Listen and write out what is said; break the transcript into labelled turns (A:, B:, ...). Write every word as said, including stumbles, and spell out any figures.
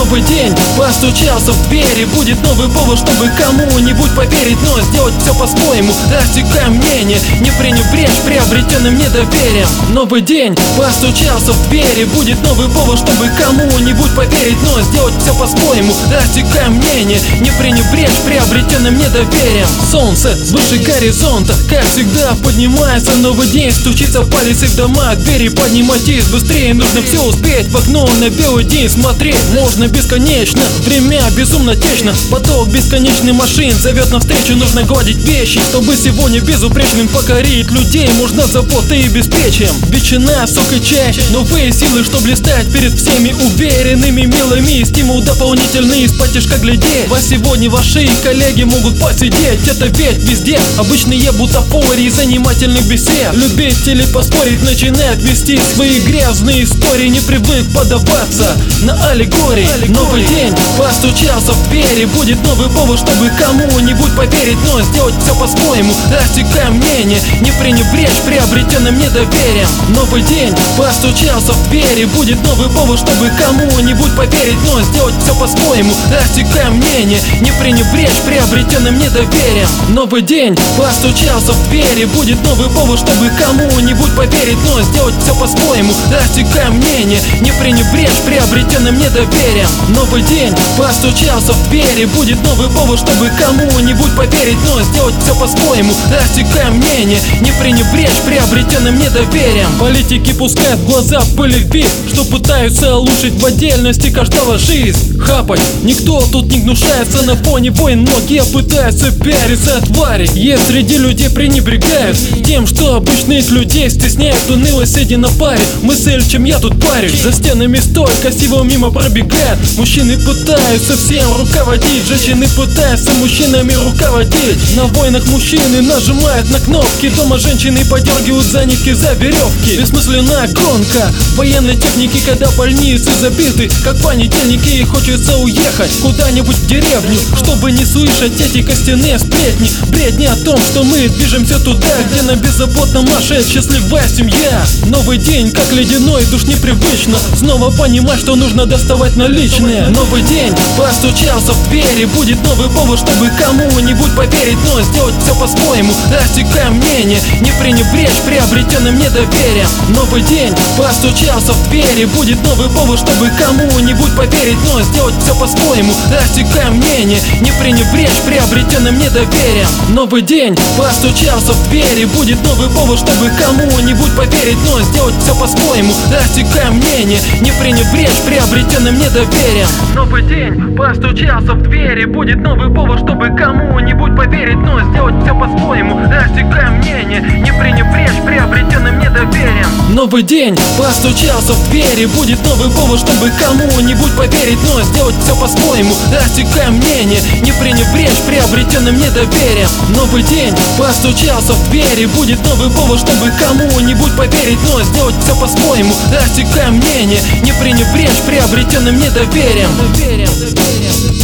A: Новый день постучался в двери, будет новый повод, чтобы кому-нибудь поверить, но сделать все по-своему. Рассекаем мнение, не пренебречь приобретенным недоверием. Новый день постучался в двери, будет новый повод, чтобы кому-нибудь поверить, но сделать все по-своему. Рассекаем мнение, не пренебречь приобретенным недоверием. Солнце свыше горизонта, как всегда, поднимается новый день, стучится палец и в дома, двери поднимайтесь быстрее, нужно все успеть. В окно на белый день смотреть можно бесконечно, время безумно течно. Поток бесконечный машин зовет навстречу, нужно гладить вещи, чтобы сегодня безупречным покорить людей. Можно заботой и беспечием, ветчина, сок и чай, новые силы, что блистать перед всеми уверенными, милыми. Стимул дополнительный, из-под тяжка глядеть. Вас сегодня ваши коллеги могут посидеть, это ведь везде обычные бутафории занимательных бесед. Любители поспорить начинают вести свои грязные истории, не привык подаваться на аллегории. Новый день постучался в двери, будет новый повод, чтобы кому-нибудь поверить, но сделать все по-своему. Рассекаем мнение, не пренебречь приобретенным недоверием. Новый день постучался в двери, будет новый повод, чтобы кому-нибудь поверить, но сделать все по-своему. Рассекаем мнение, не пренебречь приобретенным недоверием. Новый день постучался в двери, будет новый повод, чтобы кому-нибудь поверить, но сделать все по-своему. Рассекаем мнение, не пренебречь приобретенным недоверием. Новый день постучался в двери, будет новый повод, чтобы кому-нибудь поверить, но сделать все по-своему. Рассекаем мнение, не пренебречь приобретенным недоверием. Политики пускают в глаза пыль и вид, что пытаются улучшить в отдельности каждого жизнь. Хапать никто тут не гнушается, на фоне войн многие пытаются пиариться от твари. Есть среди людей пренебрегают тем, что обычных людей стесняют, уныло сидя на паре. Мысль, чем я тут парюсь, за стенами столько всего мимо пробегает. Мужчины пытаются всем руководить, женщины пытаются мужчинами руководить. На войнах мужчины нажимают на кнопки, дома женщины подергивают за нитки, за веревки. Бессмысленная гонка военной техники, когда больницы забиты, как понедельники, и хочется уехать куда-нибудь в деревню, чтобы не слышать эти костяные сплетни. Бредни о том, что мы движемся туда, где нам беззаботно машет счастливая семья. Новый день, как ледяной, душ непривычно снова понимать, что нужно доставать наличные. Новый день постучался в двери, будет новый повод, чтобы кому-нибудь поверить, но сделать все по-своему. Рассекаем мнение, не пренебречь приобретенным недоверием. Новый день постучался в двери, будет новый повод, чтобы кому-нибудь поверить, но сделать все по-своему. Рассекаем мнение, не пренебречь приобретенным недоверием. Новый день постучался в двери, будет новый повод, чтобы кому-нибудь поверить, но сделать все по-своему. Рассекаем мнение, не пренебречь приобретенным недоверием. Новый день постучался в двери, будет новый повод, чтобы кому-нибудь поверить, но сделать все по-своему. Рассекаем мнение, не пренебречь приобретенным недоверием. Новый день постучался в двери, будет новый повод, чтобы кому-нибудь поверить, но сделать все по-своему. Рассекаем мнение, не пренебречь приобретенным недоверием. Новый день постучался в двери, будет новый повод, чтобы кому-нибудь поверить, но сделать все по-своему. Рассекаем мнение, не пренебречь приобретенным недоверием.